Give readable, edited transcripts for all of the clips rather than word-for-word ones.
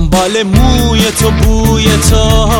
دنبال موی تو بوی تو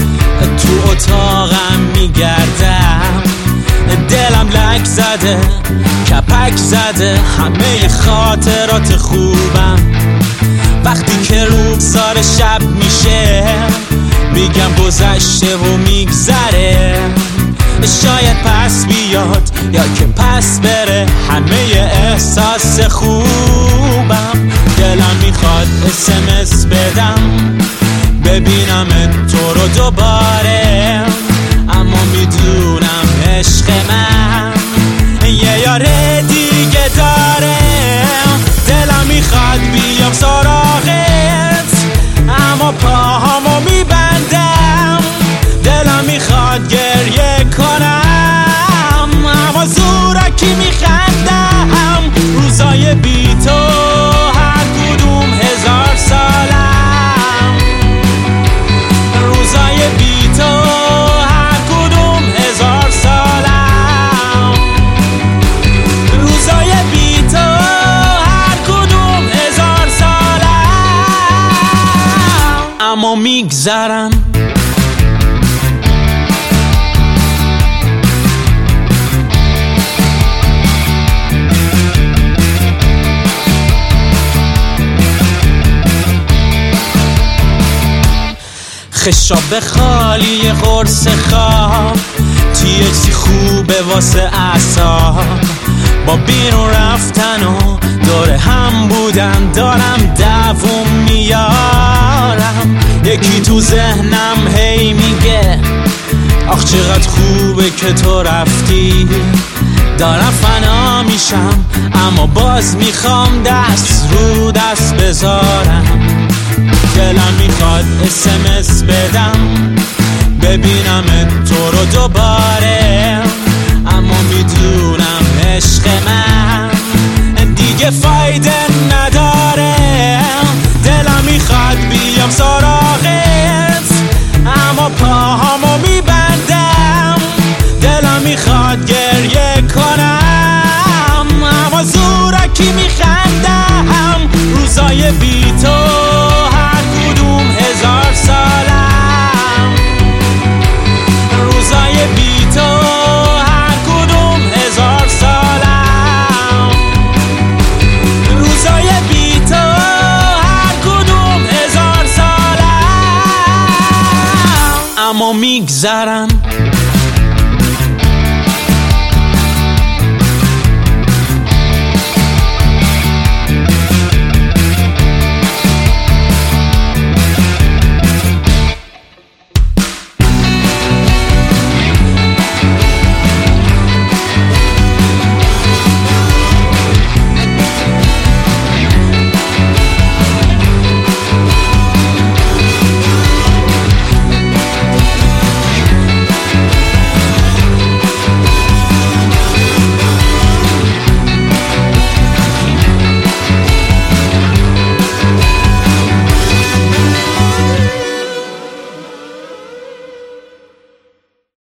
اتاقم میگردم، دلم لک زده کپک زده همه خاطرات خوبم. وقتی که رخسار شب میشه میگم گذشته و میگذره، شاید پس بیاد یا که پس بره همه احساس خوبم. دلم میخواد SMS بدم ببینم تو رو دوباره، اما میدونم عشق من یه یار دیگه داره. دلم میخواد بیام سراغت اما پاهامو میبندم، دلم میخواد گریه کنم اما زورکی میخندم. روزای بی تو هر کدوم 1000 سالم، روزای بی تو هر کدوم 1000 سالم، روزای بی تو هر کدوم 1000 سالم، اما میگذرن. خشاب خالی قرص خواب THC خوبه واسه اعصاب، با بیرون رفتن و دور هم بودن دارم دووم میارم. یکی تو ذهنم هی میگه آخ چقدر خوبه که تو رفتی، دارم فنا میشم اما باز میخوام دست رو دست بذارم. دلم میخواد SMS بدم ببینم تو رو دوباره، اما میدونم عشق من دیگه فایده نداره. دلم میخواد بیام سراغت اما پاهامو میبندم، دلم میخواد گریه کنم اما زورکی میخندم. روزای بی تو هر کدوم 1000 سالم، روزای بی تو هر کدوم 1000 سالم، روزای بی تو هر کدوم 1000 سالم، اما میگذرن.